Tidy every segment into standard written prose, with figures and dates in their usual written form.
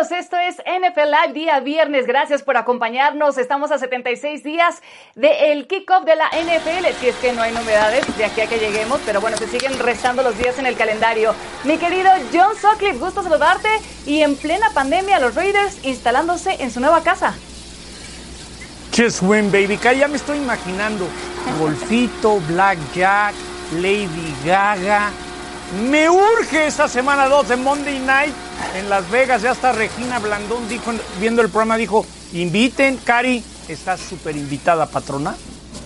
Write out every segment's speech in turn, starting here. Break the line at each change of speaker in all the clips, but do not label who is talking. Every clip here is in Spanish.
Bienvenidos, esto es NFL Live día viernes, gracias por acompañarnos, estamos a 76 días del kickoff de la NFL, si es que no hay novedades de aquí a que lleguemos, pero bueno, se siguen restando los días en el calendario. Mi querido John Sutcliffe, gusto saludarte, y en plena pandemia los Raiders instalándose en su nueva casa.
Just win, baby, ya me estoy imaginando, golfito, blackjack, Lady Gaga. Me urge esta semana 2 de Monday Night en Las Vegas. Ya está Regina Blandón, dijo, viendo el programa, dijo, inviten, Cari, estás súper invitada, patrona.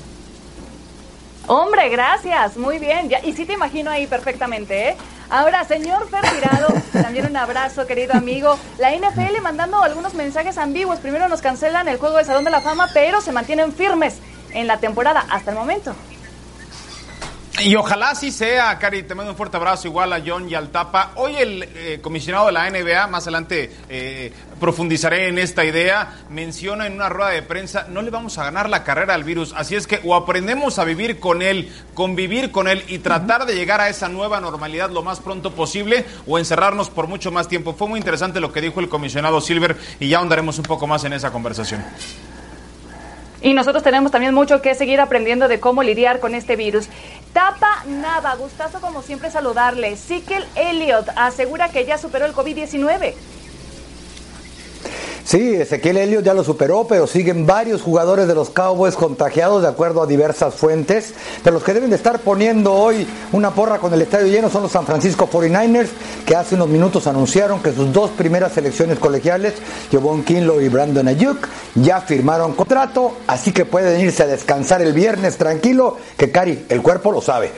Hombre, gracias, muy bien, y sí te imagino ahí perfectamente, ¿eh? Ahora, señor Fer Tirado, también un abrazo, querido amigo. La NFL mandando algunos mensajes ambiguos. Primero nos cancelan el juego del Salón de la Fama, pero se mantienen firmes en la temporada hasta el momento.
Y ojalá sí sea, Cari, te mando un fuerte abrazo igual a John y al Tapa. Hoy el comisionado de la NBA, más adelante profundizaré en esta idea, menciona en una rueda de prensa, no le vamos a ganar la carrera al virus, así es que o aprendemos a vivir con él, convivir con él y tratar de llegar a esa nueva normalidad lo más pronto posible o encerrarnos por mucho más tiempo. Fue muy interesante lo que dijo el comisionado Silver y ya ahondaremos un poco más en esa conversación.
Y nosotros tenemos también mucho que seguir aprendiendo de cómo lidiar con este virus. Tapa Nava, gustazo como siempre saludarle. Ezekiel Elliott asegura que ya superó el COVID-19.
Sí, Ezequiel Elliott ya lo superó, pero siguen varios jugadores de los Cowboys contagiados de acuerdo a diversas fuentes. Pero los que deben de estar poniendo hoy una porra con el estadio lleno son los San Francisco 49ers, que hace unos minutos anunciaron que sus dos primeras selecciones colegiales, Javon Kinlaw y Brandon Ayuk, ya firmaron contrato, así que pueden irse a descansar el viernes tranquilo, que Cari, el cuerpo lo sabe.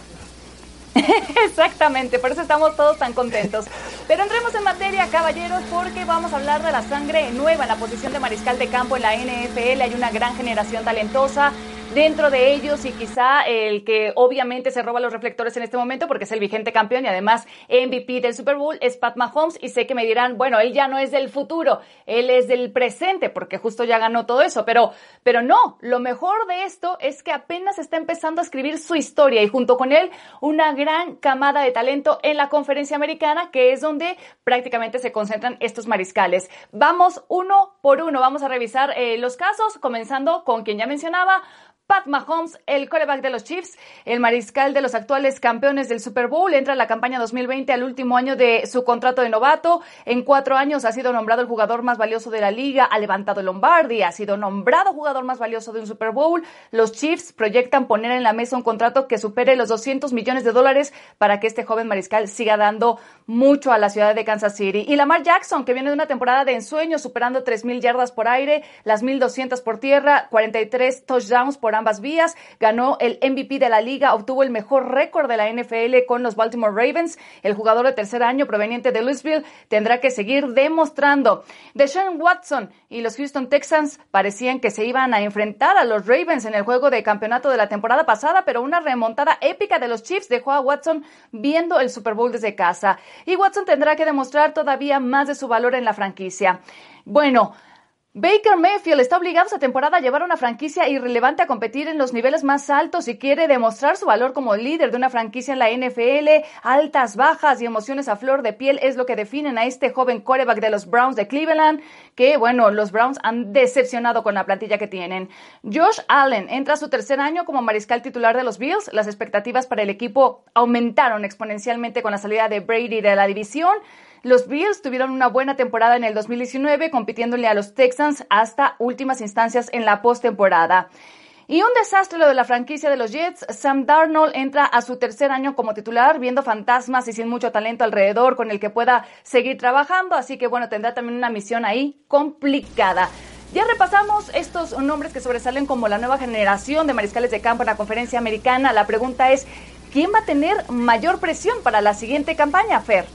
Exactamente, por eso estamos todos tan contentos. Pero entremos en materia, caballeros, porque vamos a hablar de la sangre nueva en la posición de mariscal de campo en la NFL. Hay una gran generación talentosa dentro de ellos y quizá el que obviamente se roba los reflectores en este momento porque es el vigente campeón y además MVP del Super Bowl es Pat Mahomes, y sé que me dirán, bueno, él ya no es del futuro, él es del presente porque justo ya ganó todo eso, pero no, lo mejor de esto es que apenas está empezando a escribir su historia y junto con él una gran camada de talento en la conferencia americana, que es donde prácticamente se concentran estos mariscales. Vamos uno por uno, vamos a revisar los casos, comenzando con quien ya mencionaba, Pat Mahomes, el quarterback de los Chiefs, el mariscal de los actuales campeones del Super Bowl, entra en la campaña 2020 al último año de su contrato de novato. En 4 años ha sido nombrado el jugador más valioso de la liga, ha levantado el Lombardi, ha sido nombrado jugador más valioso de un Super Bowl. Los Chiefs proyectan poner en la mesa un contrato que supere los $200 millones para que este joven mariscal siga dando mucho a la ciudad de Kansas City. Y Lamar Jackson, que viene de una temporada de ensueño, superando 3,000 yardas por aire, las 1,200 por tierra, 43 touchdowns por ambas vías, ganó el MVP de la liga, obtuvo el mejor récord de la NFL con los Baltimore Ravens. El jugador de tercer año proveniente de Louisville tendrá que seguir demostrando. Deshaun Watson y los Houston Texans parecían que se iban a enfrentar a los Ravens en el juego de campeonato de la temporada pasada, pero una remontada épica de los Chiefs dejó a Watson viendo el Super Bowl desde casa. Y Watson tendrá que demostrar todavía más de su valor en la franquicia. Bueno, Baker Mayfield está obligado esta temporada a llevar una franquicia irrelevante a competir en los niveles más altos y quiere demostrar su valor como líder de una franquicia en la NFL. Altas, bajas y emociones a flor de piel es lo que definen a este joven quarterback de los Browns de Cleveland, que bueno, los Browns han decepcionado con la plantilla que tienen. Josh Allen entra a su tercer año como mariscal titular de los Bills. Las expectativas para el equipo aumentaron exponencialmente con la salida de Brady de la división. Los Bills tuvieron una buena temporada en el 2019, compitiéndole a los Texans hasta últimas instancias en la postemporada. Y un desastre lo de la franquicia de los Jets. Sam Darnold entra a su tercer año como titular, viendo fantasmas y sin mucho talento alrededor con el que pueda seguir trabajando, así que bueno, tendrá también una misión ahí complicada. Ya repasamos estos nombres que sobresalen como la nueva generación de mariscales de campo en la conferencia americana. La pregunta es, ¿quién va a tener mayor presión para la siguiente campaña, Fer?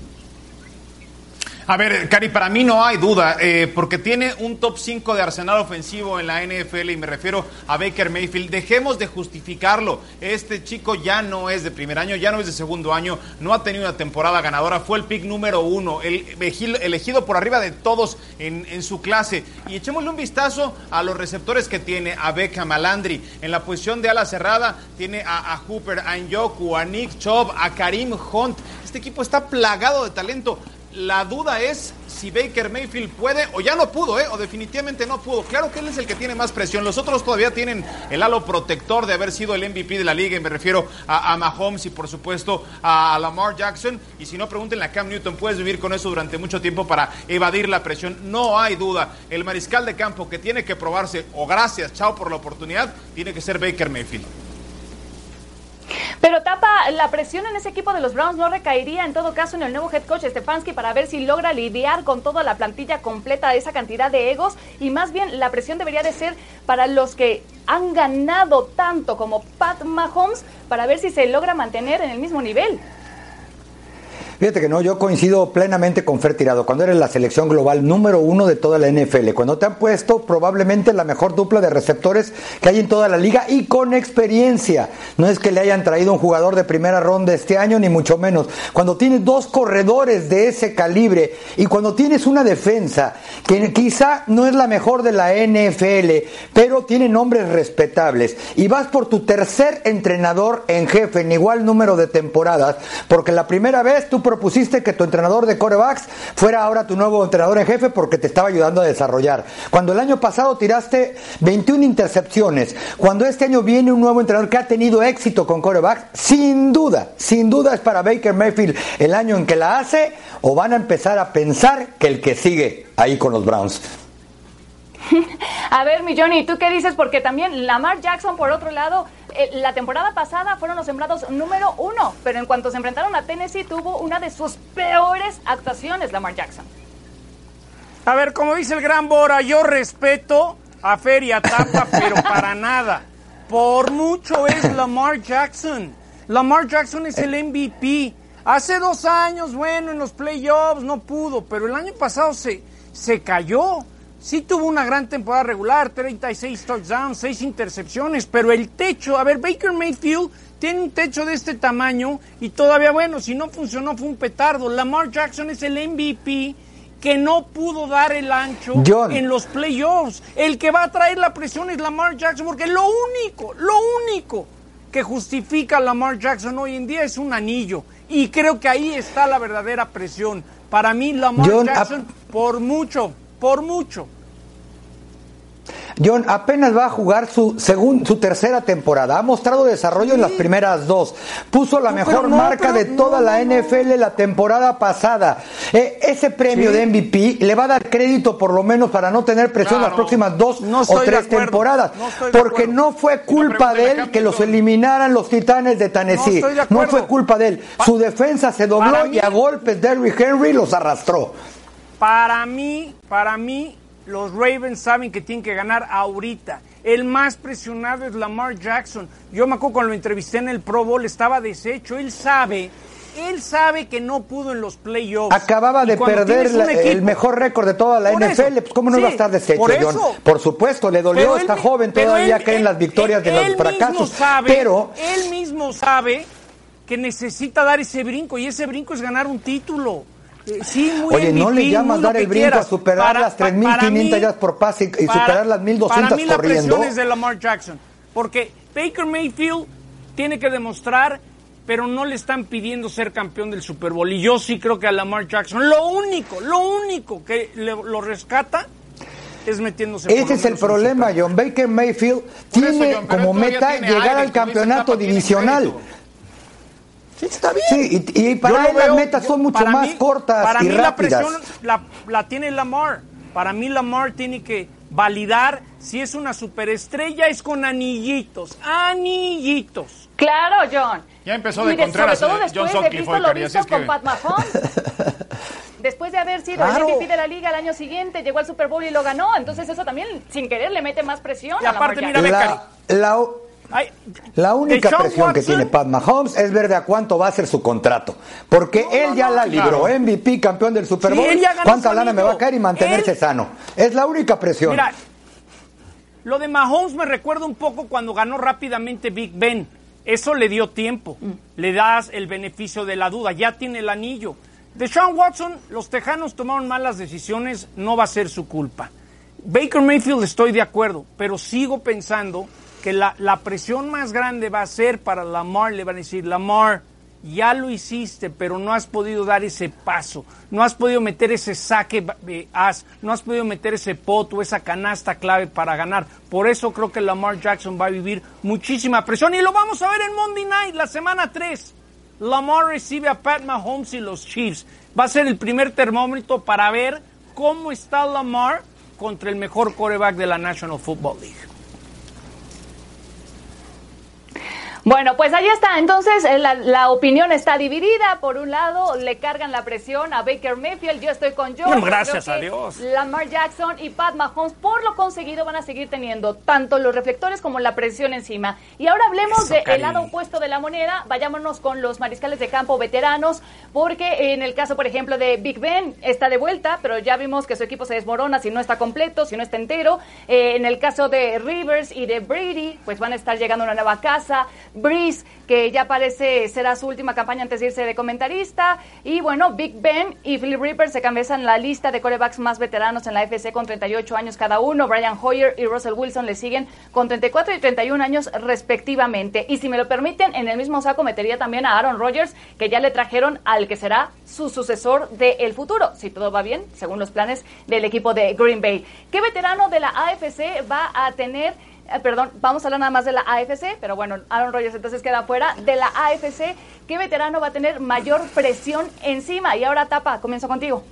A ver, Cari, para mí no hay duda, porque tiene un top 5 de arsenal ofensivo en la NFL y me refiero a Baker Mayfield. Dejemos de justificarlo. Este chico ya no es de primer año, ya no es de segundo año, no ha tenido una temporada ganadora, fue el pick número 1, el elegido por arriba de todos en su clase. Y echémosle un vistazo a los receptores que tiene, a Beckham, a Landry. En la posición de ala cerrada tiene a Hooper, a Njoku, a Nick Chubb, a Kareem Hunt. Este equipo está plagado de talento. La duda es si Baker Mayfield puede o ya no pudo, o definitivamente no pudo. Claro que él es el que tiene más presión. Los otros todavía tienen el halo protector de haber sido el MVP de la liga, y me refiero a Mahomes y por supuesto a Lamar Jackson. Y si no, pregúntenle a Cam Newton, puedes vivir con eso durante mucho tiempo para evadir la presión. No hay duda, el mariscal de campo que tiene que probarse, o gracias, chao por la oportunidad, tiene que ser Baker Mayfield.
Pero Tapa, la presión en ese equipo de los Browns no recaería en todo caso en el nuevo head coach Stefanski para ver si logra lidiar con toda la plantilla completa de esa cantidad de egos, y más bien la presión debería de ser para los que han ganado tanto como Pat Mahomes, para ver si se logra mantener en el mismo nivel.
Fíjate que no, yo coincido plenamente con Fer Tirado. Cuando eres la selección global número 1 de toda la NFL, cuando te han puesto probablemente la mejor dupla de receptores que hay en toda la liga y con experiencia. No es que le hayan traído un jugador de primera ronda este año, ni mucho menos. Cuando tienes dos corredores de ese calibre y cuando tienes una defensa que quizá no es la mejor de la NFL, pero tiene nombres respetables, y vas por tu tercer entrenador en jefe en igual número de temporadas, porque la primera vez tú propusiste que tu entrenador de quarterbacks fuera ahora tu nuevo entrenador en jefe porque te estaba ayudando a desarrollar. Cuando el año pasado tiraste 21 intercepciones, cuando este año viene un nuevo entrenador que ha tenido éxito con quarterbacks, sin duda es para Baker Mayfield el año en que la hace, o van a empezar a pensar que el que sigue ahí con los Browns.
A ver, mi Johnny, ¿tú qué dices? Porque también Lamar Jackson, por otro lado, la temporada pasada fueron los sembrados número 1, pero en cuanto se enfrentaron a Tennessee tuvo una de sus peores actuaciones Lamar Jackson.
A ver, como dice el gran Bora, yo respeto a Fer y a Tapa, pero para nada. Por mucho es Lamar Jackson. Lamar Jackson es el MVP. Hace 2 años, bueno, en los playoffs no pudo, pero el año pasado se cayó. Sí tuvo una gran temporada regular, 36 touchdowns, 6 intercepciones, pero el techo, a ver, Baker Mayfield tiene un techo de este tamaño y todavía, bueno, si no funcionó fue un petardo. Lamar Jackson es el MVP que no pudo dar el ancho en los playoffs. El que va a traer la presión es Lamar Jackson, porque lo único que justifica a Lamar Jackson hoy en día es un anillo. Y creo que ahí está la verdadera presión. Para mí, Lamar Jackson, por mucho.
John apenas va a jugar su tercera temporada. Ha mostrado desarrollo en las primeras 2. Puso la mejor marca de toda la NFL la temporada pasada. Ese premio de MVP le va a dar crédito por lo menos para no tener presión las próximas 2 o 3 temporadas. Porque no fue culpa de él que los eliminaran los Titanes de Tennessee. No fue culpa de él. Su defensa se dobló y a golpes Derrick Henry los arrastró.
Para mí, los Ravens saben que tienen que ganar ahorita. El más presionado es Lamar Jackson. Yo me acuerdo cuando lo entrevisté en el Pro Bowl, estaba deshecho. Él sabe que no pudo en los playoffs.
Acababa de perder el mejor récord de toda la NFL. Pues ¿cómo no iba a estar deshecho, John? Por supuesto, le dolió, está joven, todavía caen las victorias de los fracasos.
Él mismo sabe que necesita dar ese brinco, y ese brinco es ganar un título. Sí,
oye, ¿no le llamas dar el brinco a superar las 3.500 yardas por pase y superar las 1.200 corriendo?
Para mí la presión es de Lamar Jackson, porque Baker Mayfield tiene que demostrar, pero no le están pidiendo ser campeón del Super Bowl, y yo sí creo que a Lamar Jackson lo único que lo rescata es metiéndose.
Ese es el problema, John. Baker Mayfield tiene como meta llegar al campeonato divisional. Sí, está bien. Sí, y para él las metas son mucho más cortas y rápidas.
La presión la tiene Lamar. Para mí Lamar tiene que validar si es una superestrella, es con anillitos.
Claro, John.
Ya empezó de Contreras,
sobre todo después de visto lo visto con Pat Mahomes. Después de haber sido el MVP de la liga el año siguiente, llegó al Super Bowl y lo ganó. Entonces eso también, sin querer, le mete más presión
y a Lamar
Jackson.
La única presión que tiene Pat Mahomes es ver de a cuánto va a ser su contrato. Porque él ya la libró, MVP, campeón del Super Bowl. ¿Cuánta lana me va a caer y mantenerse sano? Es la única presión.
Mira, lo de Mahomes me recuerda un poco cuando ganó rápidamente Big Ben. Eso le dio tiempo. Le das el beneficio de la duda. Ya tiene el anillo. Deshaun Watson, los Tejanos tomaron malas decisiones. No va a ser su culpa. Baker Mayfield, estoy de acuerdo. Pero sigo pensando que la presión más grande va a ser para Lamar. Le van a decir, Lamar, ya lo hiciste, pero no has podido dar ese paso, no has podido meter ese saque no has podido meter ese poto, esa canasta clave para ganar. Por eso creo que Lamar Jackson va a vivir muchísima presión y lo vamos a ver en Monday Night, la semana 3. Lamar recibe a Pat Mahomes y los Chiefs. Va a ser el primer termómetro para ver cómo está Lamar contra el mejor quarterback de la National Football League.
Bueno, pues ahí está. Entonces, la opinión está dividida. Por un lado, le cargan la presión a Baker Mayfield. Yo estoy con George.
Gracias a Dios.
Lamar Jackson y Pat Mahomes, por lo conseguido, van a seguir teniendo tanto los reflectores como la presión encima. Y ahora hablemos del lado opuesto de la moneda. Vayámonos con los mariscales de campo veteranos, porque en el caso, por ejemplo, de Big Ben, está de vuelta, pero ya vimos que su equipo se desmorona si no está completo, si no está entero. En el caso de Rivers y de Brady, pues van a estar llegando a una nueva casa. Breeze, que ya parece será su última campaña antes de irse de comentarista, y bueno, Big Ben y Philip Rivers se encabezan la lista de quarterbacks más veteranos en la AFC con 38 años cada uno. Brian Hoyer y Russell Wilson le siguen con 34 y 31 años respectivamente, y si me lo permiten, en el mismo saco metería también a Aaron Rodgers, que ya le trajeron al que será su sucesor del futuro, si todo va bien, según los planes del equipo de Green Bay. ¿Qué veterano de la AFC va a tener? Vamos a hablar nada más de la AFC, pero bueno, Aaron Rodgers entonces queda fuera de la AFC. ¿Qué veterano va a tener mayor presión encima? Y ahora, Tapa, comienzo contigo.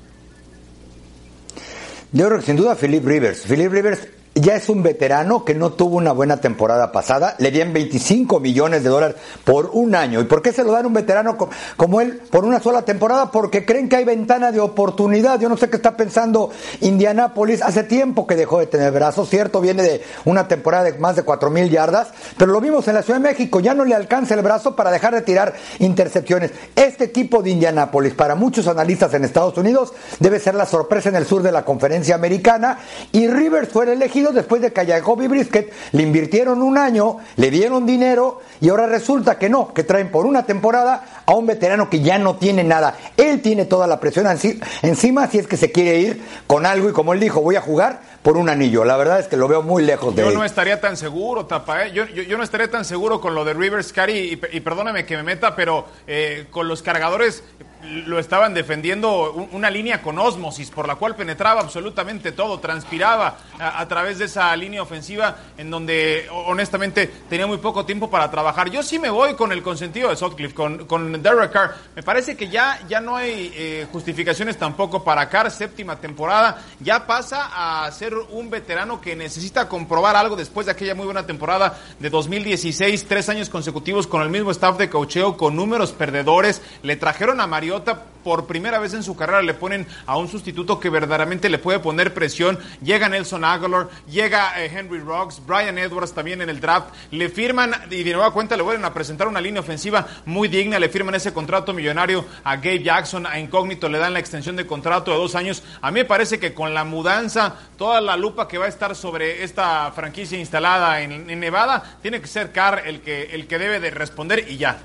Yo creo que sin duda Philip Rivers. Philip Rivers ya es un veterano que no tuvo una buena temporada pasada. Le dieron $25 millones por un año. ¿Y por qué se lo dan a un veterano como él por una sola temporada? Porque creen que hay ventana de oportunidad. Yo no sé qué está pensando Indianápolis. Hace tiempo que dejó de tener brazos, cierto, viene de una temporada de más de 4,000 yardas, pero lo vimos en la Ciudad de México, ya no le alcanza el brazo para dejar de tirar intercepciones. Este equipo de Indianápolis, para muchos analistas en Estados Unidos, debe ser la sorpresa en el sur de la conferencia americana, y Rivers fue el elegido después de que a Jacoby Brissett le invirtieron un año, le dieron dinero, y ahora resulta que no, que traen por una temporada a un veterano que ya no tiene nada. Él tiene toda la presión encima si es que se quiere ir con algo, y como él dijo, voy a jugar por un anillo. La verdad es que lo veo muy lejos de él.
Yo no estaría tan seguro, Tapa, Yo no estaría tan seguro con lo de Rivers, Cari, y perdóname que me meta, pero con los Cargadores lo estaban defendiendo una línea con ósmosis, por la cual penetraba absolutamente todo, transpiraba a través de esa línea ofensiva en donde honestamente tenía muy poco tiempo para trabajar. Yo sí me voy con el consentido de Sutcliffe, con Derek Carr. Me parece que ya no hay justificaciones tampoco para Carr. Séptima temporada, ya pasa a ser un veterano que necesita comprobar algo después de aquella muy buena temporada de 2016, 3 años consecutivos con el mismo staff de coacheo, con números perdedores. Le trajeron a Mariota, por primera vez en su carrera le ponen a un sustituto que verdaderamente le puede poner presión. Llega Nelson Aguilar, llega Henry Ruggs, Brian Edwards también en el draft, le firman, y de nueva cuenta le vuelven a presentar una línea ofensiva muy digna, le firman ese contrato millonario a Gabe Jackson, a Incógnito le dan la extensión de contrato de 2 años. A mí me parece que con la mudanza, toda la lupa que va a estar sobre esta franquicia instalada en Nevada, tiene que ser Carr el que debe de responder, y ya.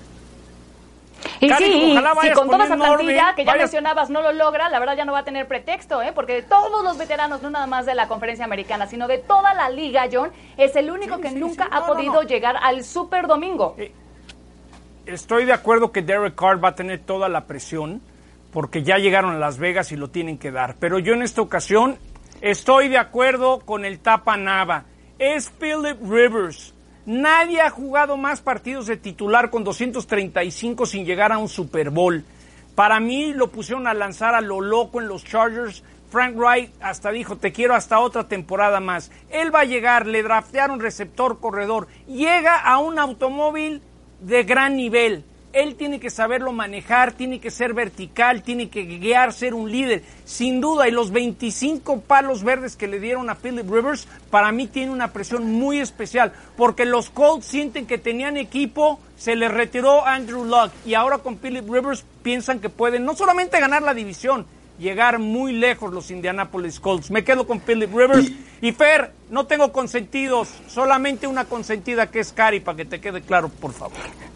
Y
Cari,
sí,
si
con toda esa plantilla
orden,
que ya mencionabas no lo logra, la verdad ya no va a tener pretexto, porque de todos los veteranos, no nada más de la conferencia americana, sino de toda la liga, John, es el único que nunca ha podido llegar al Super Domingo.
Estoy de acuerdo que Derek Carr va a tener toda la presión, porque ya llegaron a Las Vegas y lo tienen que dar. Pero yo en esta ocasión estoy de acuerdo con el Tapa Nava. Es Philip Rivers. Nadie ha jugado más partidos de titular con 235 sin llegar a un Super Bowl. Para mí lo pusieron a lanzar a lo loco en los Chargers. Frank Wright hasta dijo, te quiero hasta otra temporada más. Él va a llegar, le draftearon receptor, corredor. Llega a un automóvil de gran nivel. Él tiene que saberlo manejar, tiene que ser vertical, tiene que guiar, ser un líder. Sin duda, y los 25 palos verdes que le dieron a Philip Rivers, para mí tiene una presión muy especial, porque los Colts sienten que tenían equipo, se les retiró Andrew Luck, y ahora con Philip Rivers piensan que pueden no solamente ganar la división, llegar muy lejos los Indianapolis Colts. Me quedo con Philip Rivers. Y Fer, no tengo consentidos, solamente una consentida que es Cari, para que te quede claro, por favor.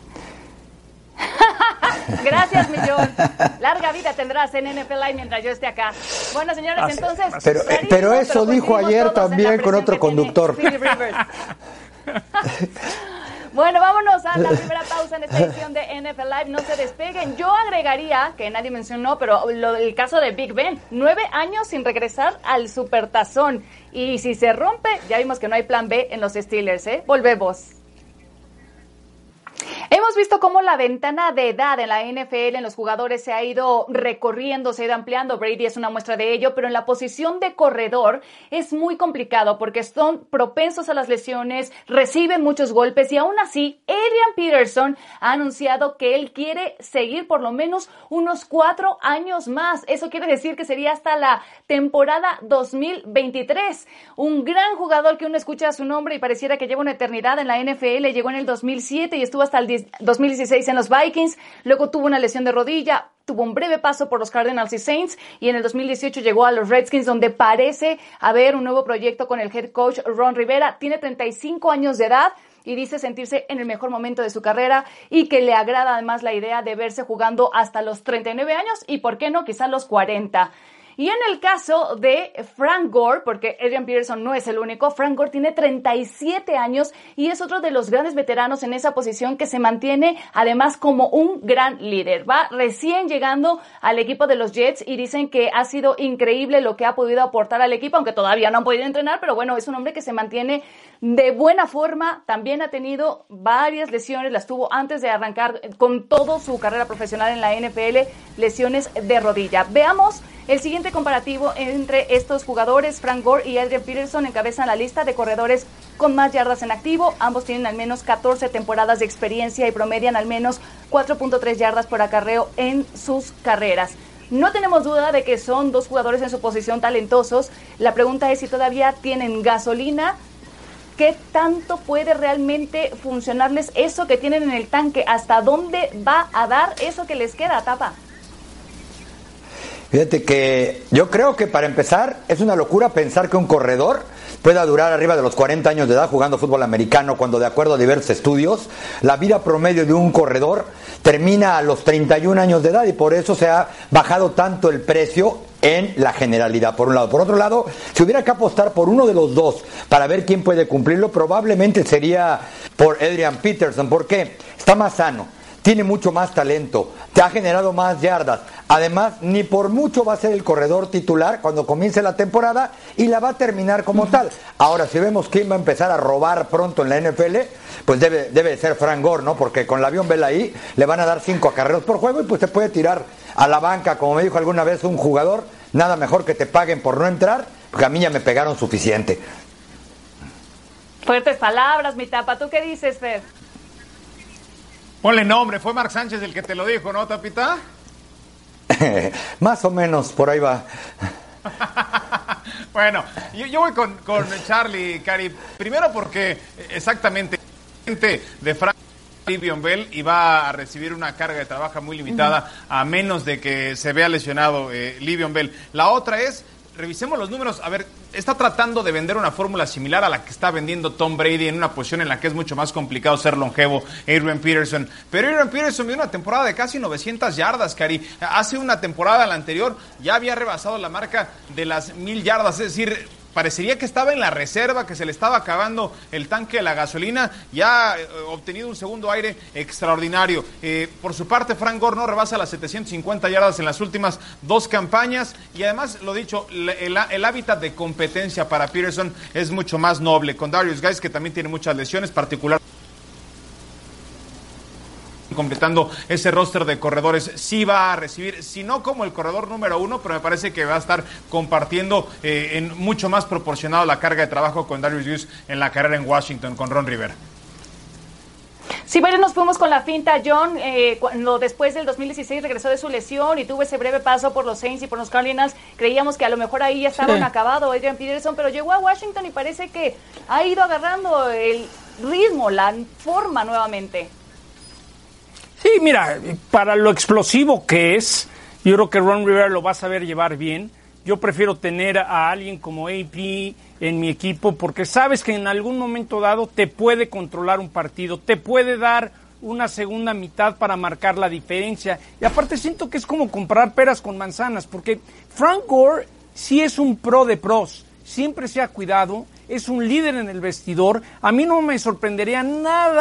Gracias, millón. Larga vida tendrás en NFL Live mientras yo esté acá. Bueno, señores, entonces...
Pero eso dijo ayer también con otro conductor.
Bueno, vámonos a la primera pausa en esta edición de NFL Live. No se despeguen. Yo agregaría, que nadie mencionó, pero el caso de Big Ben. 9 años sin regresar al Supertazón. Y si se rompe, ya vimos que no hay plan B en los Steelers, ¿eh? Volvemos. Hemos visto cómo la ventana de edad en la NFL en los jugadores se ha ido recorriendo, se ha ido ampliando. Brady es una muestra de ello, pero en la posición de corredor es muy complicado porque son propensos a las lesiones, reciben muchos golpes y aún así Adrian Peterson ha anunciado que él quiere seguir por lo menos unos 4 años más. Eso quiere decir que sería hasta la temporada 2023. Un gran jugador que uno escucha su nombre y pareciera que lleva una eternidad en la NFL. Llegó en el 2007 y estuvo hasta el 2016 en los Vikings, luego tuvo una lesión de rodilla, tuvo un breve paso por los Cardinals y Saints y en el 2018 llegó a los Redskins, donde parece haber un nuevo proyecto con el head coach Ron Rivera. Tiene 35 años de edad y dice sentirse en el mejor momento de su carrera y que le agrada además la idea de verse jugando hasta los 39 años y, ¿por qué no?, quizás los 40. Y en el caso de Frank Gore, porque Adrian Peterson no es el único, Frank Gore tiene 37 años y es otro de los grandes veteranos en esa posición que se mantiene además como un gran líder. Va recién llegando al equipo de los Jets y dicen que ha sido increíble lo que ha podido aportar al equipo, aunque todavía no han podido entrenar, pero bueno, es un hombre que se mantiene de buena forma. También ha tenido varias lesiones, las tuvo antes de arrancar con toda su carrera profesional en la NFL, lesiones de rodilla. Veamos el siguiente comparativo entre estos jugadores. Frank Gore y Adrian Peterson encabezan la lista de corredores con más yardas en activo. Ambos tienen al menos 14 temporadas de experiencia y promedian al menos 4.3 yardas por acarreo en sus carreras. No tenemos duda de que son dos jugadores en su posición talentosos. La pregunta es si todavía tienen gasolina. ¿Qué tanto puede realmente funcionarles eso que tienen en el tanque? ¿Hasta dónde va a dar eso que les queda, Tapa?
Fíjate que yo creo que para empezar es una locura pensar que un corredor pueda durar arriba de los 40 años de edad jugando fútbol americano, cuando de acuerdo a diversos estudios, la vida promedio de un corredor termina a los 31 años de edad y por eso se ha bajado tanto el precio en la generalidad, por un lado. Por otro lado, si hubiera que apostar por uno de los dos para ver quién puede cumplirlo, probablemente sería por Adrian Peterson. ¿Por qué? Está más sano, tiene mucho más talento, te ha generado más yardas. Además, ni por mucho va a ser el corredor titular cuando comience la temporada y la va a terminar como tal. Ahora, si vemos quién va a empezar a robar pronto en la NFL, pues debe ser Frank Gore, ¿no? Porque con la avión Bell ahí le van a dar 5 acarreos por juego y pues se puede tirar a la banca, como me dijo alguna vez un jugador, nada mejor que te paguen por no entrar, porque a mí ya me pegaron suficiente.
Fuertes palabras, mi Tapa. ¿Tú qué dices, Fer?
Ponle nombre, fue Mark Sánchez el que te lo dijo, ¿no, Tapita?
Más o menos, por ahí va.
Bueno, yo voy con Charlie, Cari. Primero porque exactamente de Frank Le'Veon Bell y va a recibir una carga de trabajo muy limitada a menos de que se vea lesionado Le'Veon Bell. La otra es, revisemos los números. A ver, está tratando de vender una fórmula similar a la que está vendiendo Tom Brady en una posición en la que es mucho más complicado ser longevo, Adrian Peterson. Pero Adrian Peterson vive una temporada de casi 900 yardas, Cari. Hace una temporada, la anterior, ya había rebasado la marca de las 1000 yardas. Es decir, parecería que estaba en la reserva, que se le estaba acabando el tanque de la gasolina. Ya ha obtenido un segundo aire extraordinario. Por su parte, Frank Gore no rebasa las 750 yardas en las últimas 2 campañas. Y además, lo dicho, el hábitat de competencia para Peterson es mucho más noble. Con Darius Guice, que también tiene muchas lesiones, particularmente completando ese roster de corredores, sí va a recibir, si no como el corredor número 1, pero me parece que va a estar compartiendo en mucho más proporcionado la carga de trabajo con Darius Guice en la carrera en Washington con Ron Rivera.
Sí, bueno, nos fuimos con la finta, John, cuando después del 2016 regresó de su lesión y tuvo ese breve paso por los Saints y por los Cardinals. Creíamos que a lo mejor ahí ya estaban acabados Adrian Peterson, pero llegó a Washington y parece que ha ido agarrando el ritmo, la forma nuevamente.
Sí, mira, para lo explosivo que es, yo creo que Ron Rivera lo va a saber llevar bien. Yo prefiero tener a alguien como AP en mi equipo porque sabes que en algún momento dado te puede controlar un partido, te puede dar una segunda mitad para marcar la diferencia. Y aparte siento que es como comprar peras con manzanas, porque Frank Gore sí es un pro de pros, siempre se ha cuidado, es un líder en el vestidor. A mí no me sorprendería nada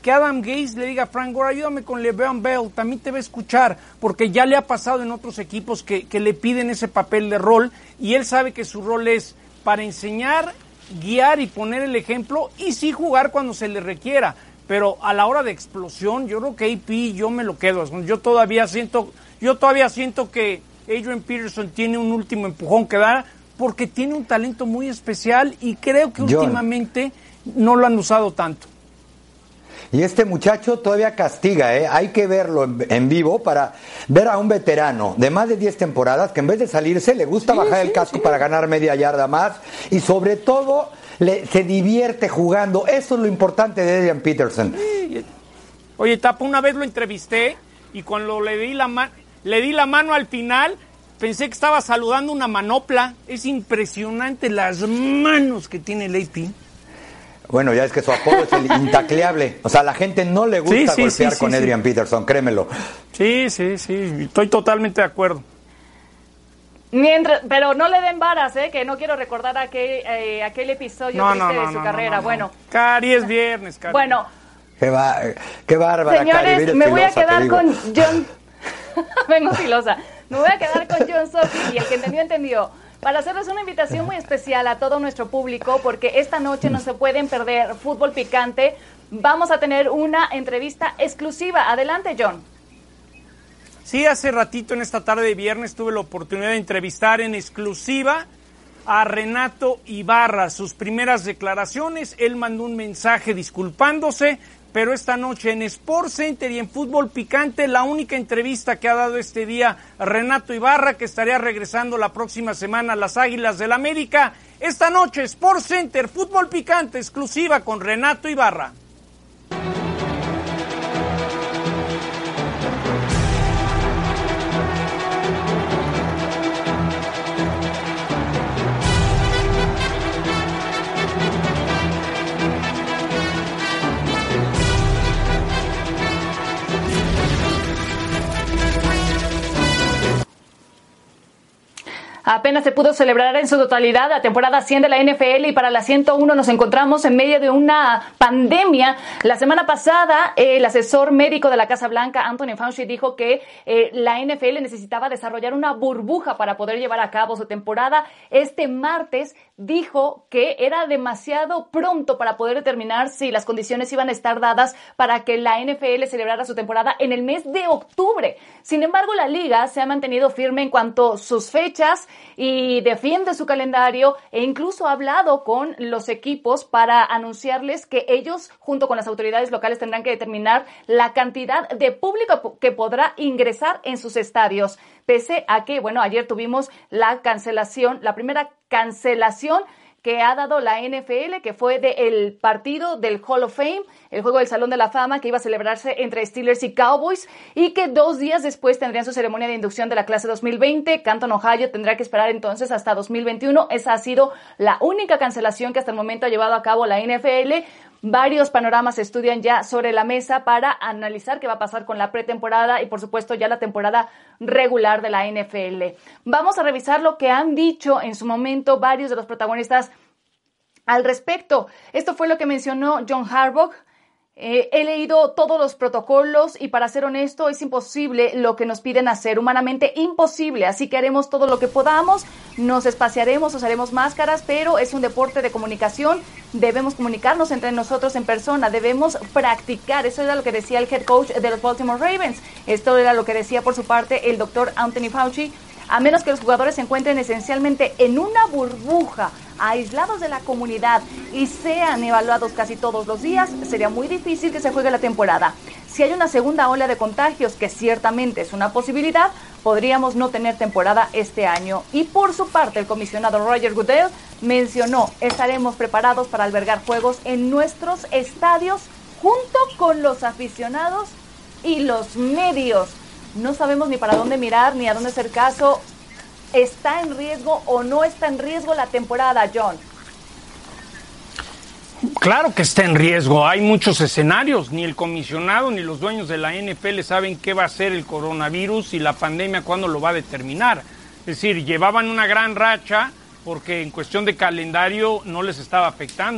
que Adam Gase le diga a Frank Gore, ayúdame con Le'Veon Bell, también te va a escuchar, porque ya le ha pasado en otros equipos que le piden ese papel de rol, y él sabe que su rol es para enseñar, guiar y poner el ejemplo, y sí jugar cuando se le requiera, pero a la hora de explosión, yo creo que AP yo me lo quedo. Yo todavía siento que Adrian Peterson tiene un último empujón que dar, porque tiene un talento muy especial, y creo que últimamente no lo han usado tanto.
Y este muchacho todavía castiga, hay que verlo en vivo para ver a un veterano de más de 10 temporadas que en vez de salirse le gusta bajar el casco para ganar media yarda más, y sobre todo se divierte jugando. Eso es lo importante de Adrian Peterson.
Oye, Tapa, una vez lo entrevisté y cuando le di la mano al final, pensé que estaba saludando una manopla. Es impresionante las manos que tiene el AP.
Bueno, ya es que su apodo es el intacleable. O sea, a la gente no le gusta golpear con Adrian Peterson, créemelo.
Sí, estoy totalmente de acuerdo.
Pero no le den varas, que no quiero recordar aquel episodio triste de su carrera. Bueno,
Cari, es viernes, Cari.
Bueno,
qué bárbara,
señores,
Cari.
Me voy a quedar con John. Vengo filosa. Me voy a quedar con John Sophie, y el que entendió. Para hacerles una invitación muy especial a todo nuestro público, porque esta noche no se pueden perder Fútbol Picante. Vamos a tener una entrevista exclusiva. Adelante, John.
Sí, hace ratito en esta tarde de viernes tuve la oportunidad de entrevistar en exclusiva a Renato Ibarra. Sus primeras declaraciones, él mandó un mensaje disculpándose, pero esta noche en Sports Center y en Fútbol Picante, la única entrevista que ha dado este día Renato Ibarra, que estaría regresando la próxima semana a las Águilas del América. Esta noche, Sports Center, Fútbol Picante, exclusiva con Renato Ibarra.
Apenas se pudo celebrar en su totalidad la temporada 100 de la NFL, y para la 101 nos encontramos en medio de una pandemia. La semana pasada, el asesor médico de la Casa Blanca, Anthony Fauci, dijo que la NFL necesitaba desarrollar una burbuja para poder llevar a cabo su temporada. Este martes dijo que era demasiado pronto para poder determinar si las condiciones iban a estar dadas para que la NFL celebrara su temporada en el mes de octubre. Sin embargo, la liga se ha mantenido firme en cuanto a sus fechas y defiende su calendario, e incluso ha hablado con los equipos para anunciarles que ellos, junto con las autoridades locales, tendrán que determinar la cantidad de público que podrá ingresar en sus estadios. Pese a que, ayer tuvimos la primera cancelación que ha dado la NFL, que fue del partido del Hall of Fame, el juego del Salón de la Fama, que iba a celebrarse entre Steelers y Cowboys, y que 2 días después tendrían su ceremonia de inducción de la clase 2020. Canton, Ohio, tendrá que esperar entonces hasta 2021. Esa ha sido la única cancelación que hasta el momento ha llevado a cabo la NFL. Varios panoramas se estudian ya sobre la mesa para analizar qué va a pasar con la pretemporada y, por supuesto, ya la temporada regular de la NFL. Vamos a revisar lo que han dicho en su momento varios de los protagonistas al respecto. Esto fue lo que mencionó John Harbaugh. He leído todos los protocolos y, para ser honesto, es imposible lo que nos piden hacer, humanamente imposible, así que haremos todo lo que podamos, nos espaciaremos, usaremos máscaras, pero es un deporte de comunicación, debemos comunicarnos entre nosotros en persona, debemos practicar. Eso era lo que decía el head coach de los Baltimore Ravens, esto era lo que decía por su parte el doctor Anthony Fauci. A menos que los jugadores se encuentren esencialmente en una burbuja, aislados de la comunidad y sean evaluados casi todos los días, sería muy difícil que se juegue la temporada. Si hay una segunda ola de contagios, que ciertamente es una posibilidad, podríamos no tener temporada este año. Y por su parte, el comisionado Roger Goodell mencionó: estaremos preparados para albergar juegos en nuestros estadios junto con los aficionados y los medios. No sabemos ni para dónde mirar ni a dónde hacer caso. ¿Está en riesgo o no está en riesgo la temporada, John?
Claro que está en riesgo. Hay muchos escenarios. Ni el comisionado ni los dueños de la NFL saben qué va a ser el coronavirus y la pandemia, cuándo lo va a determinar. Es decir, llevaban una gran racha porque en cuestión de calendario no les estaba afectando.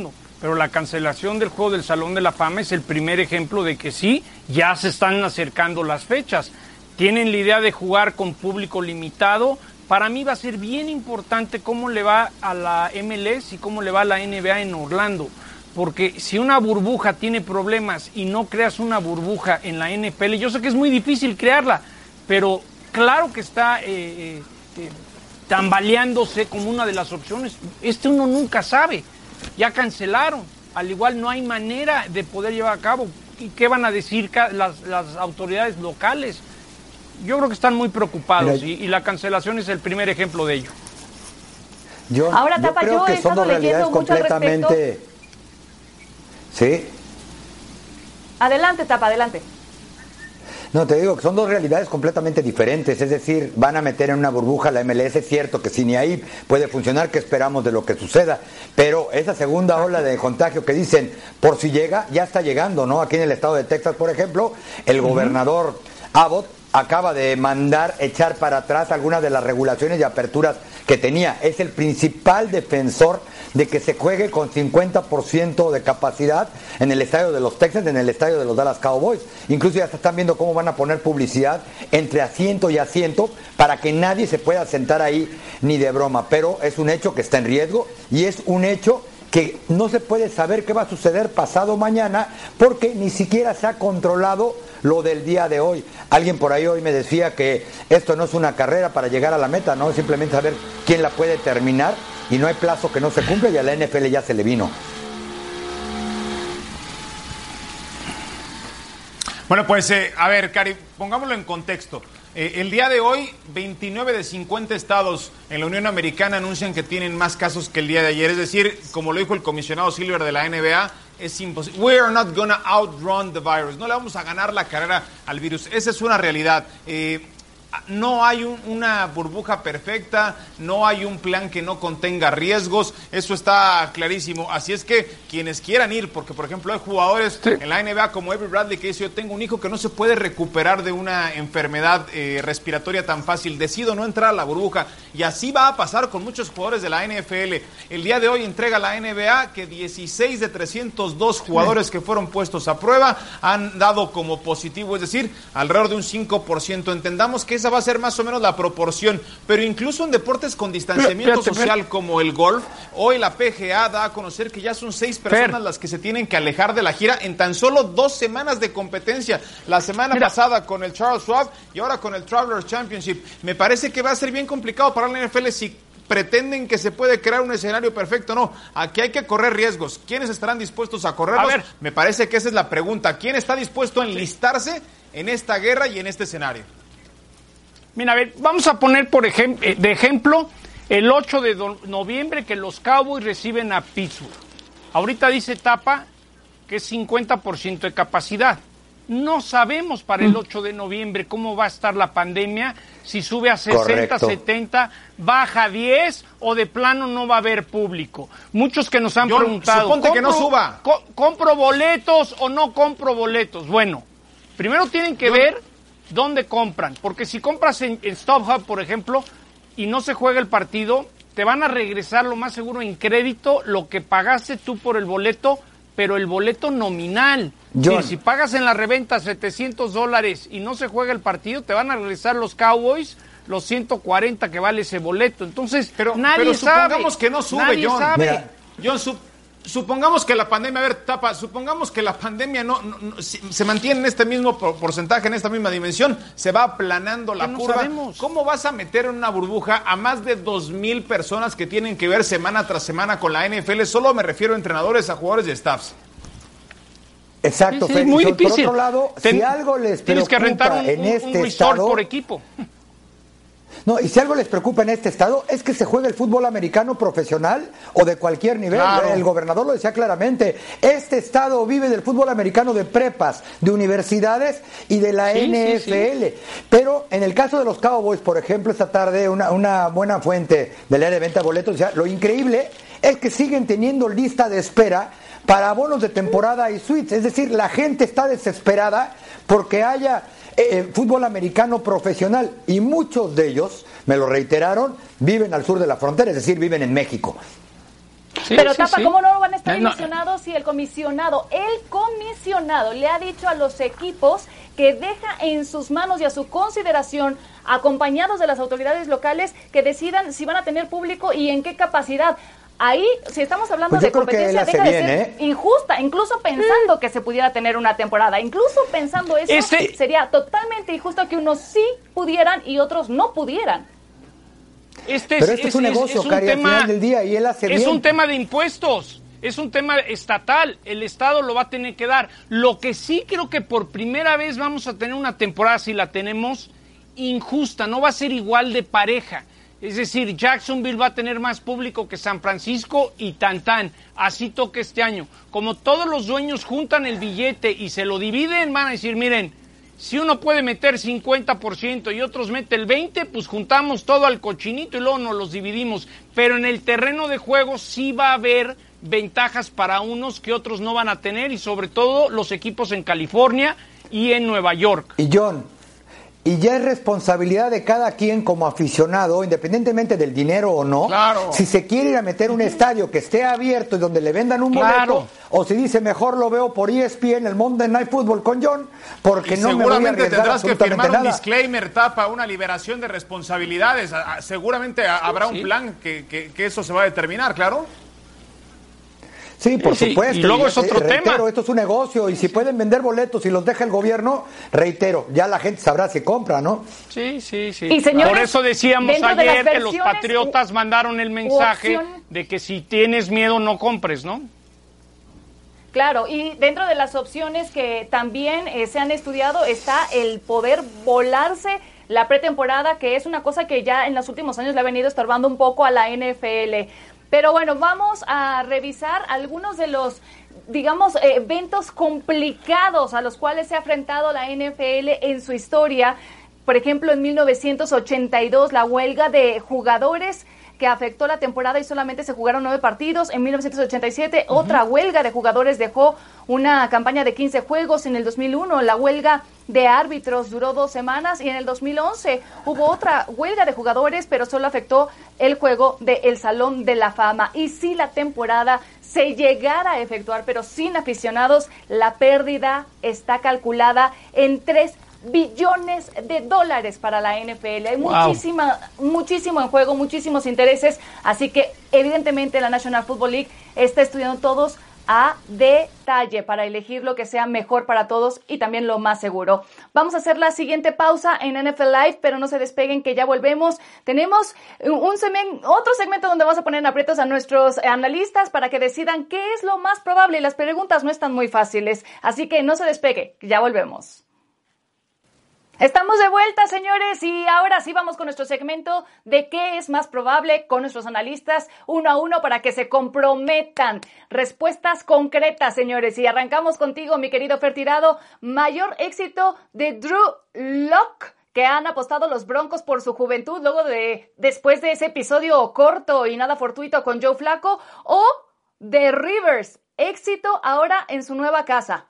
pero la cancelación del juego del Salón de la Fama es el primer ejemplo de que sí, ya se están acercando las fechas. Tienen la idea de jugar con público limitado. Para mí va a ser bien importante cómo le va a la MLS y cómo le va a la NBA en Orlando. Porque si una burbuja tiene problemas y no creas una burbuja en la NFL, yo sé que es muy difícil crearla, pero claro que está tambaleándose como una de las opciones. Uno nunca sabe. Ya cancelaron. Al igual no hay manera de poder llevar a cabo. ¿Y qué van a decir las autoridades locales? Yo creo que están muy preocupados. Mira, y la cancelación es el primer ejemplo de ello.
Ahora, Tapa,
creo que son dos realidades completamente... ¿Sí?
Adelante, Tapa, adelante.
No, te digo que son dos realidades completamente diferentes, es decir, van a meter en una burbuja la MLS, es cierto que si ni ahí puede funcionar, ¿qué esperamos de lo que suceda? Pero esa segunda ola de contagio que dicen, por si llega, ya está llegando, ¿no? Aquí en el estado de Texas, por ejemplo, el gobernador Abbott acaba de mandar echar para atrás algunas de las regulaciones y aperturas que tenía. Es el principal defensor de que se juegue con 50% de capacidad en el estadio de los Texans, en el estadio de los Dallas Cowboys. Incluso ya se están viendo cómo van a poner publicidad entre asiento y asiento para que nadie se pueda sentar ahí ni de broma. Pero es un hecho que está en riesgo y es un hecho que no se puede saber qué va a suceder pasado mañana porque ni siquiera se ha controlado lo del día de hoy. Alguien por ahí hoy me decía que esto no es una carrera para llegar a la meta, no, es simplemente saber quién la puede terminar y no hay plazo que no se cumpla y a la NFL ya se le vino.
Bueno, pues, a ver, Cari, pongámoslo en contexto. El día de hoy, 29 de 50 estados en la Unión Americana anuncian que tienen más casos que el día de ayer. Es decir, como lo dijo el comisionado Silver de la NBA, es imposible. We are not gonna outrun the virus. No le vamos a ganar la carrera al virus. Esa es una realidad. No hay una burbuja perfecta, no hay un plan que no contenga riesgos, eso está clarísimo. Así es que quienes quieran ir, porque por ejemplo hay jugadores en la NBA como Avery Bradley que dice, yo tengo un hijo que no se puede recuperar de una enfermedad respiratoria tan fácil, decido no entrar a la burbuja, y así va a pasar con muchos jugadores de la NFL. El día de hoy entrega la NBA que 16 de 302 jugadores que fueron puestos a prueba han dado como positivo, es decir, alrededor de un 5%. Entendamos que esa va a ser más o menos la proporción, pero incluso en deportes con distanciamiento social como el golf, hoy la PGA da a conocer que ya son 6 personas las que se tienen que alejar de la gira en tan solo 2 semanas de competencia, la semana pasada con el Charles Schwab y ahora con el Travelers Championship. Me parece que va a ser bien complicado para la NFL si pretenden que se puede crear un escenario perfecto. No, aquí hay que correr riesgos. ¿Quiénes estarán dispuestos a correrlos? Me parece que esa es la pregunta. ¿Quién está dispuesto a enlistarse en esta guerra y en este escenario?
Mira, a ver, vamos a poner de ejemplo el 8 de noviembre que los Cowboys reciben a Pittsburgh. Ahorita dice Tapa que es 50% de capacidad. No sabemos para el 8 de noviembre cómo va a estar la pandemia, si sube a 60, correcto, 70, baja a 10 o de plano no va a haber público. Muchos que nos han preguntado,
suponte que no suba.
¿Compro boletos o no compro boletos? Bueno, primero tienen que ver dónde compran, porque si compras en StubHub, por ejemplo, y no se juega el partido, te van a regresar lo más seguro en crédito lo que pagaste tú por el boleto, pero el boleto nominal. Si pagas en la reventa $700 y no se juega el partido, te van a regresar los Cowboys los 140 que vale ese boleto. Entonces, nadie sabe.
Supongamos que no sube, John. Supongamos que la pandemia, supongamos que la pandemia se mantiene en este mismo porcentaje, en esta misma dimensión, se va aplanando la curva. Sabemos. ¿Cómo vas a meter en una burbuja a más de 2,000 personas que tienen que ver semana tras semana con la NFL? Solo me refiero a entrenadores, a jugadores y staffs.
Exacto,
es muy difícil.
Por otro lado, si algo les preocupa
tienes que rentar un resort
estado,
por equipo.
No, y si algo les preocupa en este estado es que se juegue el fútbol americano profesional o de cualquier nivel. Claro. El gobernador lo decía claramente. Este estado vive del fútbol americano de prepas, de universidades y de la NFL. Sí. Pero en el caso de los Cowboys, por ejemplo, esta tarde una buena fuente del área de venta de boletos decía, lo increíble es que siguen teniendo lista de espera para bonos de temporada y suites. Es decir, la gente está desesperada porque haya fútbol americano profesional y muchos de ellos, me lo reiteraron, viven al sur de la frontera, es decir, viven en México.
Sí,
pero
sí,
Tapa,
sí.
¿cómo no van a estar ilusionados si el comisionado le ha dicho a los equipos que deja en sus manos y a su consideración, acompañados de las autoridades locales, que decidan si van a tener público y en qué capacidad? Ahí, si estamos hablando de competencia, deja de ser injusta, incluso pensando que se pudiera tener una temporada, incluso pensando eso, sería totalmente injusto que unos sí pudieran y otros no pudieran.
Pero esto es un negocio, Cari, al final del día, y él hace bien.
Es un tema de impuestos, es un tema estatal, el Estado lo va a tener que dar. Lo que sí creo que por primera vez vamos a tener una temporada, si la tenemos, injusta, no va a ser igual de pareja. Es decir, Jacksonville va a tener más público que San Francisco y tan. Así toca este año. Como todos los dueños juntan el billete y se lo dividen, van a decir, miren, si uno puede meter 50% y otros mete el 20%, pues juntamos todo al cochinito y luego nos los dividimos. Pero en el terreno de juego sí va a haber ventajas para unos que otros no van a tener, y sobre todo los equipos en California y en Nueva York.
Y John, y ya es responsabilidad de cada quien como aficionado, independientemente del dinero o no, si se quiere ir a meter un estadio que esté abierto y donde le vendan un boleto, o si dice mejor lo veo por ESPN, el Monday Night Football con John, porque no me voy a arriesgar
tendrás que firmar
nada.
un disclaimer, Tapa, una liberación de responsabilidades. Seguramente habrá un plan que eso se va a determinar, claro.
Sí, por supuesto.
Y luego es otro tema.
Esto es un negocio, y si pueden vender boletos y los deja el gobierno, reitero, ya la gente sabrá si compra, ¿no?
Sí.
Y señores,
por eso decíamos ayer que los Patriotas mandaron el mensaje de que si tienes miedo no compres, ¿no?
Claro, y dentro de las opciones que también se han estudiado está el poder volarse la pretemporada, que es una cosa que ya en los últimos años le ha venido estorbando un poco a la NFL. Pero bueno, vamos a revisar algunos de los, digamos, eventos complicados a los cuales se ha enfrentado la NFL en su historia. Por ejemplo, en 1982, la huelga de jugadores que afectó la temporada y solamente se jugaron 9 partidos. En 1987, otra huelga de jugadores dejó una campaña de 15 juegos. En el 2001, la huelga de árbitros duró 2 semanas. Y en el 2011 hubo otra huelga de jugadores, pero solo afectó el juego del Salón de la Fama. Y si la temporada se llegara a efectuar, pero sin aficionados, la pérdida está calculada en $3 billones para la NFL. Hay muchísimo en juego, muchísimos intereses, así que evidentemente la National Football League está estudiando todos a detalle para elegir lo que sea mejor para todos y también lo más seguro. Vamos a hacer la siguiente pausa en NFL Live, pero no se despeguen que ya volvemos. Tenemos otro segmento donde vamos a poner en aprietos a nuestros analistas para que decidan qué es lo más probable, y las preguntas no están muy fáciles, así que no se despegue, ya volvemos. Estamos de vuelta, señores, y ahora sí vamos con nuestro segmento de qué es más probable con nuestros analistas uno a uno para que se comprometan. Respuestas concretas, señores, y arrancamos contigo, mi querido Fer Tirado. Mayor éxito de Drew Lock, que han apostado los Broncos por su juventud después de ese episodio corto y nada fortuito con Joe Flacco, o de Rivers, éxito ahora en su nueva casa.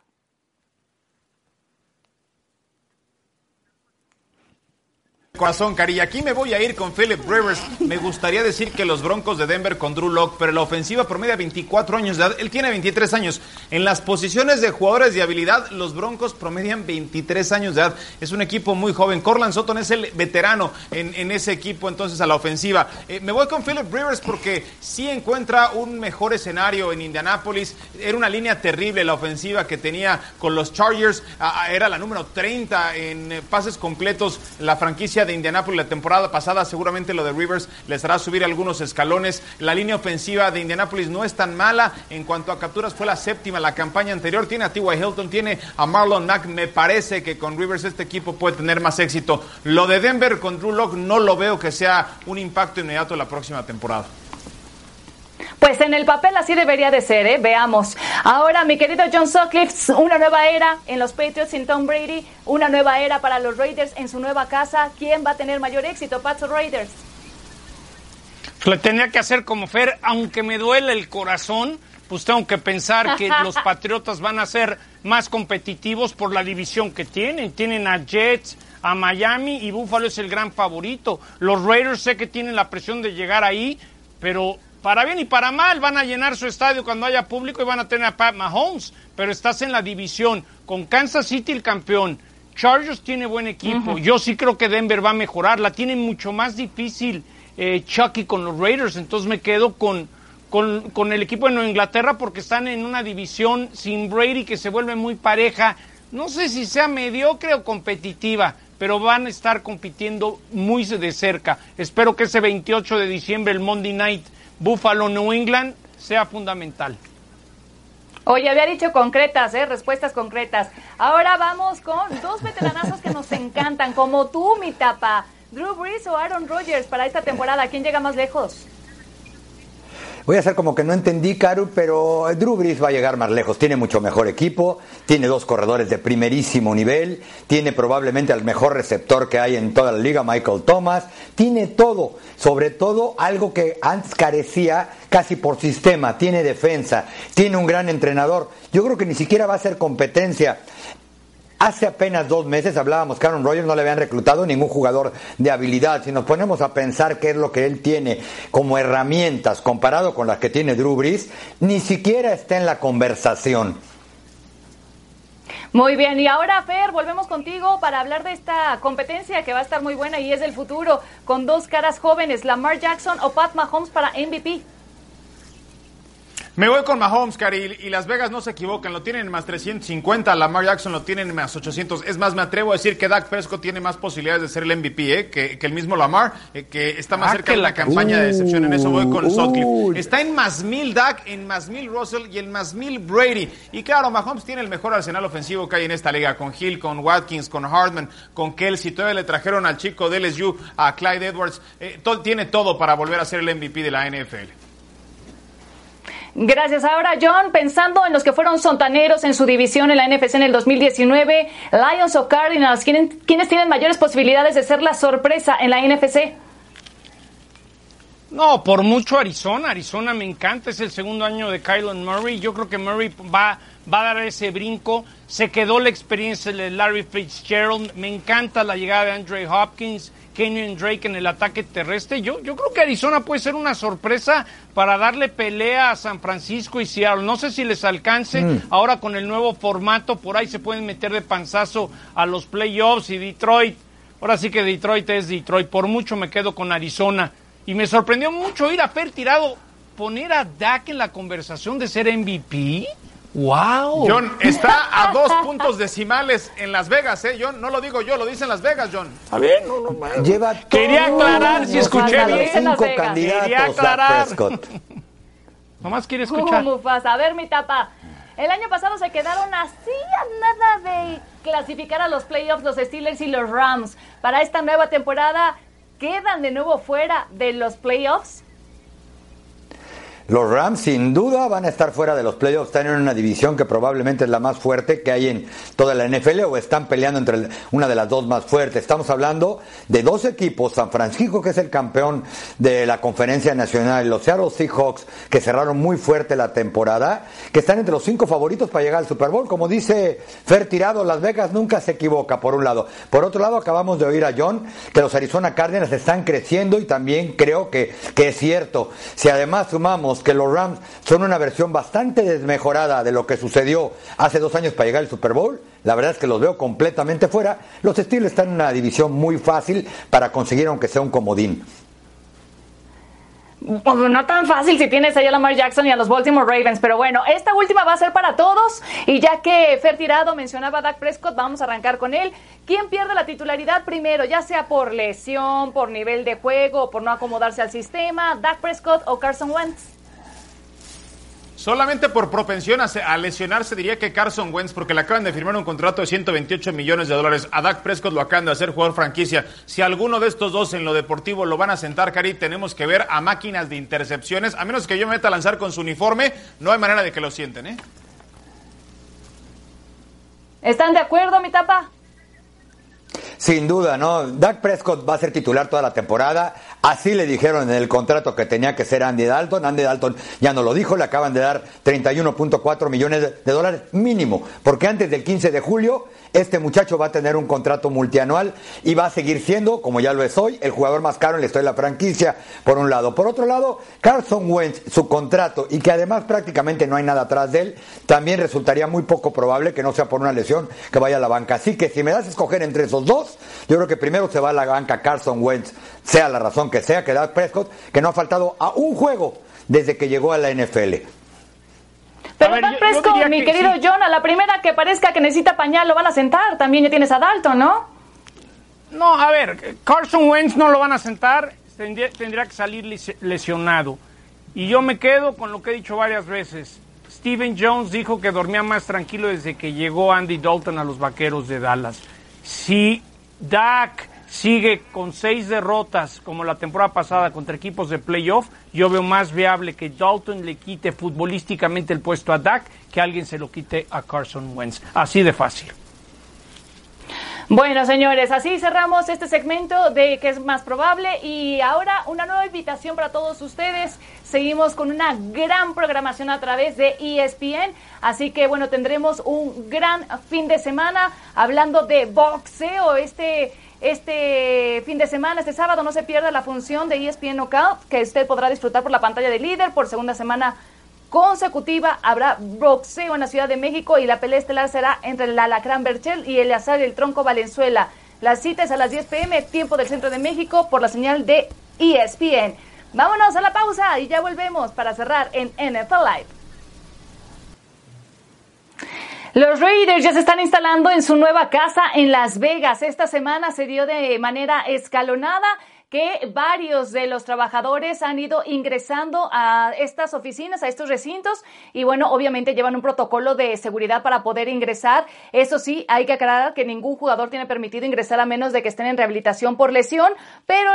Corazón, Cari, aquí me voy a ir con Philip Rivers. Me gustaría decir que los Broncos de Denver con Drew Lock, pero la ofensiva promedia 24 años de edad. Él tiene 23 años. En las posiciones de jugadores de habilidad, los Broncos promedian 23 años de edad. Es un equipo muy joven. Courtland Sutton es el veterano en ese equipo, entonces, a la ofensiva. Me voy con Philip Rivers porque sí encuentra un mejor escenario en Indianápolis. Era una línea terrible la ofensiva que tenía con los Chargers. Era la número 30 en pases completos la franquicia de Indianápolis la temporada pasada. Seguramente lo de Rivers les hará subir algunos escalones. La línea ofensiva de Indianápolis no es tan mala. En cuanto a capturas, fue la 7ª la campaña anterior. Tiene a T.Y. Hilton, tiene a Marlon Mack. Me parece que con Rivers este equipo puede tener más éxito. Lo de Denver con Drew Lock no lo veo que sea un impacto inmediato la próxima temporada.
Pues en el papel así debería de ser, ¿eh? Veamos. Ahora, mi querido John Sutcliffe, una nueva era en los Patriots sin Tom Brady, una nueva era para los Raiders en su nueva casa. ¿Quién va a tener mayor éxito, Pats o Raiders?
Le tendría que hacer como Fer, aunque me duele el corazón, pues tengo que pensar que los Patriotas van a ser más competitivos por la división que tienen. Tienen a Jets, a Miami, y Buffalo es el gran favorito. Los Raiders sé que tienen la presión de llegar ahí, pero para bien y para mal, van a llenar su estadio cuando haya público y van a tener a Pat Mahomes, pero estás en la división con Kansas City, el campeón. Chargers tiene buen equipo. Yo sí creo que Denver va a mejorar. La tiene mucho más difícil Chucky con los Raiders. Entonces me quedo con el equipo de Nueva Inglaterra porque están en una división sin Brady que se vuelve muy pareja. No sé si sea mediocre o competitiva, pero van a estar compitiendo muy de cerca. Espero que ese 28 de diciembre, el Monday Night Buffalo New England, sea fundamental.
Oye, había dicho concretas, respuestas concretas. Ahora vamos con dos veteranazos que nos encantan, como tú, mi tapa. Drew Brees o Aaron Rodgers para esta temporada. ¿Quién llega más lejos?
Voy a hacer como que no entendí, Caru, pero Drew Brees va a llegar más lejos. Tiene mucho mejor equipo, tiene 2 corredores de primerísimo nivel, tiene probablemente al mejor receptor que hay en toda la liga, Michael Thomas. Tiene todo, sobre todo algo que antes carecía casi por sistema. Tiene defensa, tiene un gran entrenador. Yo creo que ni siquiera va a ser competencia. Hace apenas 2 meses hablábamos que Aaron Rodgers no le habían reclutado ningún jugador de habilidad. Si nos ponemos a pensar qué es lo que él tiene como herramientas comparado con las que tiene Drew Brees, ni siquiera está en la conversación.
Muy bien, y ahora, Fer, volvemos contigo para hablar de esta competencia que va a estar muy buena y es del futuro, con 2 caras jóvenes, Lamar Jackson o Pat Mahomes para MVP.
Me voy con Mahomes, Cari, y Las Vegas no se equivocan, lo tienen en más 350, Lamar Jackson lo tienen en más 800. Es más, me atrevo a decir que Dak Prescott tiene más posibilidades de ser el MVP que el mismo Lamar, que está más cerca de la campaña de decepción. En eso voy con Sutcliffe. Está en más 1000 Dak, en más 1000 Russell y en más 1000 Brady. Y claro, Mahomes tiene el mejor arsenal ofensivo que hay en esta liga, con Hill, con Watkins, con Hardman, con Kelsey. Todavía le trajeron al chico de LSU, a Clyde Edwards. Tiene todo para volver a ser el MVP de la NFL.
Gracias. Ahora, John, pensando en los que fueron sontaneros en su división en la NFC en el 2019, Lions o Cardinals, ¿quiénes tienen mayores posibilidades de ser la sorpresa en la NFC?
No, por mucho Arizona. Arizona me encanta, es el segundo año de Kyler Murray. Yo creo que Murray va a dar ese brinco. Se quedó la experiencia de Larry Fitzgerald. Me encanta la llegada de Andre Hopkins, Kenyon Drake en el ataque terrestre. Yo creo que Arizona puede ser una sorpresa para darle pelea a San Francisco y Seattle. No sé si les alcance. Ahora con el nuevo formato, por ahí se pueden meter de panzazo a los playoffs. Y Detroit, ahora sí que Detroit es Detroit. Por mucho me quedo con Arizona. Y me sorprendió mucho ir a Fer Tirado, poner a Dak en la conversación de ser MVP. ¡Wow!
John, está a 2 puntos decimales en Las Vegas, ¿eh? John, no lo digo yo, lo dicen Las Vegas, John.
¿Está bien? No. Quería aclarar si escuché bien.
5 candidatos, Dak Prescott.
Nomás quiere escuchar.
Mufasa. A ver, mi tapa. El año pasado se quedaron así a nada de clasificar a los playoffs los Steelers y los Rams. Para esta nueva temporada, ¿quedan de nuevo fuera de los playoffs?
Los Rams sin duda van a estar fuera de los playoffs, están en una división que probablemente es la más fuerte que hay en toda la NFL o están peleando entre una de las 2 más fuertes. Estamos hablando de 2 equipos, San Francisco que es el campeón de la Conferencia Nacional y los Seattle Seahawks que cerraron muy fuerte la temporada, que están entre los 5 favoritos para llegar al Super Bowl. Como dice Fer Tirado, Las Vegas nunca se equivoca por un lado. Por otro lado, acabamos de oír a John que los Arizona Cardinals están creciendo y también creo que es cierto. Si además sumamos que los Rams son una versión bastante desmejorada de lo que sucedió hace 2 años para llegar al Super Bowl, la verdad es que los veo completamente fuera. Los Steelers están en una división muy fácil para conseguir aunque sea un comodín.
No tan fácil si tienes ahí a Lamar Jackson y a los Baltimore Ravens, pero bueno, esta última va a ser para todos y ya que Fer Tirado mencionaba a Dak Prescott, vamos a arrancar con él. ¿Quién pierde la titularidad primero, ya sea por lesión, por nivel de juego, por no acomodarse al sistema, Dak Prescott o Carson Wentz?
Solamente por propensión a lesionarse diría que Carson Wentz, porque le acaban de firmar un contrato de $128 millones. A Dak Prescott lo acaban de hacer jugador franquicia. Si alguno de estos dos en lo deportivo lo van a sentar, Cari, tenemos que ver a máquinas de intercepciones. A menos que yo me meta a lanzar con su uniforme, no hay manera de que lo sienten, ¿eh?
¿Están de acuerdo, mi tapa?
Sin duda, ¿no? Dak Prescott va a ser titular toda la temporada. Así le dijeron en el contrato que tenía que ser Andy Dalton. Andy Dalton ya no lo dijo, le acaban de dar $31.4 millones mínimo, porque antes del 15 de julio este muchacho va a tener un contrato multianual y va a seguir siendo, como ya lo es hoy, el jugador más caro en la historia de la franquicia, por un lado. Por otro lado, Carson Wentz, su contrato, y que además prácticamente no hay nada atrás de él, también resultaría muy poco probable que no sea por una lesión que vaya a la banca. Así que si me das a escoger entre esos dos, yo creo que primero se va a la banca Carson Wentz, sea la razón que sea, que Dak Prescott, que no ha faltado a un juego desde que llegó a la NFL.
Pero Dak Prescott, mi querido sí. John, a la primera que parezca que necesita pañal lo van a sentar. También ya tienes a Dalton, ¿no?
No, a ver, Carson Wentz no lo van a sentar, tendría que salir lesionado. Y yo me quedo con lo que he dicho varias veces. Stephen Jones dijo que dormía más tranquilo desde que llegó Andy Dalton a los Vaqueros de Dallas. Si Dak sigue con 6 derrotas como la temporada pasada contra equipos de playoff, yo veo más viable que Dalton le quite futbolísticamente el puesto a Dak que alguien se lo quite a Carson Wentz. Así de fácil.
Bueno, señores, así cerramos este segmento de qué es más probable y ahora una nueva invitación para todos ustedes. Seguimos con una gran programación a través de ESPN, así que bueno, tendremos un gran fin de semana hablando de boxeo. Este fin de semana, este sábado, no se pierda la función de ESPN Knockout, que usted podrá disfrutar por la pantalla de Líder. Por segunda semana consecutiva habrá boxeo en la Ciudad de México y la pelea estelar será entre el Alacrán Berchel y Eleazar el Tronco Valenzuela. La cita es a las 10 p.m., tiempo del Centro de México, por la señal de ESPN. Vámonos a la pausa y ya volvemos para cerrar en NFL Live. Los Raiders ya se están instalando en su nueva casa en Las Vegas. Esta semana se dio de manera escalonada que varios de los trabajadores han ido ingresando a estas oficinas, a estos recintos, y bueno, obviamente llevan un protocolo de seguridad para poder ingresar. Eso sí, hay que aclarar que ningún jugador tiene permitido ingresar a menos de que estén en rehabilitación por lesión, pero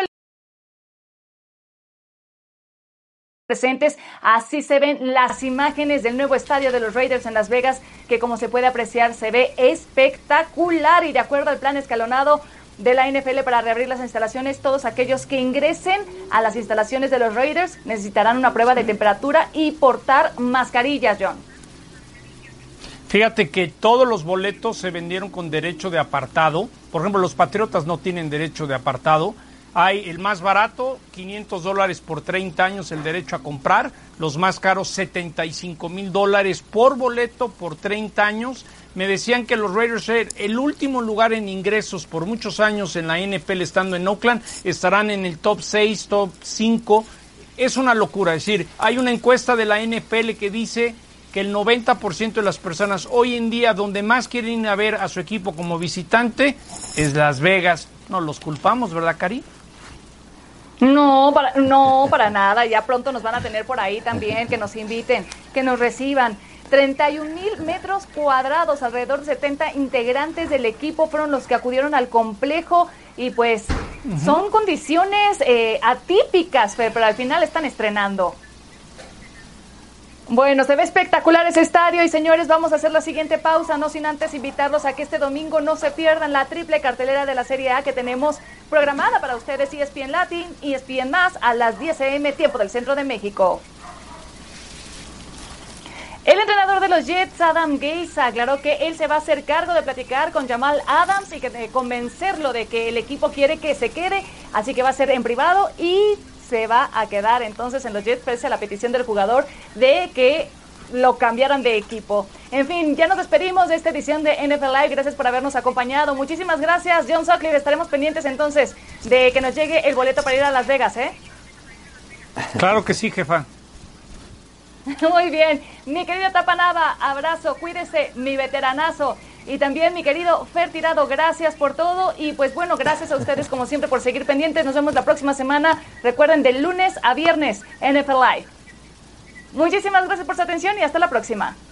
presentes, así se ven las imágenes del nuevo estadio de los Raiders en Las Vegas, que como se puede apreciar se ve espectacular, y de acuerdo al plan escalonado de la NFL para reabrir las instalaciones, todos aquellos que ingresen a las instalaciones de los Raiders necesitarán una prueba de temperatura y portar mascarillas, John.
Fíjate que todos los boletos se vendieron con derecho de apartado. Por ejemplo, los Patriotas no tienen derecho de apartado. Hay el más barato, $500 por 30 años el derecho a comprar. Los más caros, $75,000 por boleto por 30 años. Me decían que los Raiders, el último lugar en ingresos por muchos años en la NFL estando en Oakland, estarán en el top 6, top 5. Es una locura. Es decir, hay una encuesta de la NFL que dice que el 90% de las personas hoy en día donde más quieren ir a ver a su equipo como visitante es Las Vegas. No los culpamos, ¿verdad, Cari?
No, para nada. Ya pronto nos van a tener por ahí también, que nos inviten, que nos reciban. 31,000 metros cuadrados, alrededor de 70 integrantes del equipo fueron los que acudieron al complejo y pues son condiciones atípicas, pero al final están estrenando. Bueno, se ve espectacular ese estadio y señores, vamos a hacer la siguiente pausa, no sin antes invitarlos a que este domingo no se pierdan la triple cartelera de la Serie A que tenemos programada para ustedes, ESPN Latin, ESPN Más, a las 10 a.m. tiempo del Centro de México. El entrenador de los Jets, Adam Gase, aclaró que él se va a hacer cargo de platicar con Jamal Adams y de convencerlo de que el equipo quiere que se quede, así que va a ser en privado y se va a quedar entonces en los Jets pese a la petición del jugador de que lo cambiaran de equipo. En fin, ya nos despedimos de esta edición de NFL Live. Gracias por habernos acompañado. Muchísimas gracias, John Sutcliffe. Estaremos pendientes entonces de que nos llegue el boleto para ir a Las Vegas, ¿eh?
Claro que sí, jefa.
Muy bien, mi querido Tapanaba, abrazo, cuídese, mi veteranazo. Y también mi querido Fer Tirado, gracias por todo. Y pues bueno, gracias a ustedes como siempre por seguir pendientes. Nos vemos la próxima semana. Recuerden, de lunes a viernes, NFL Live. Muchísimas gracias por su atención y hasta la próxima.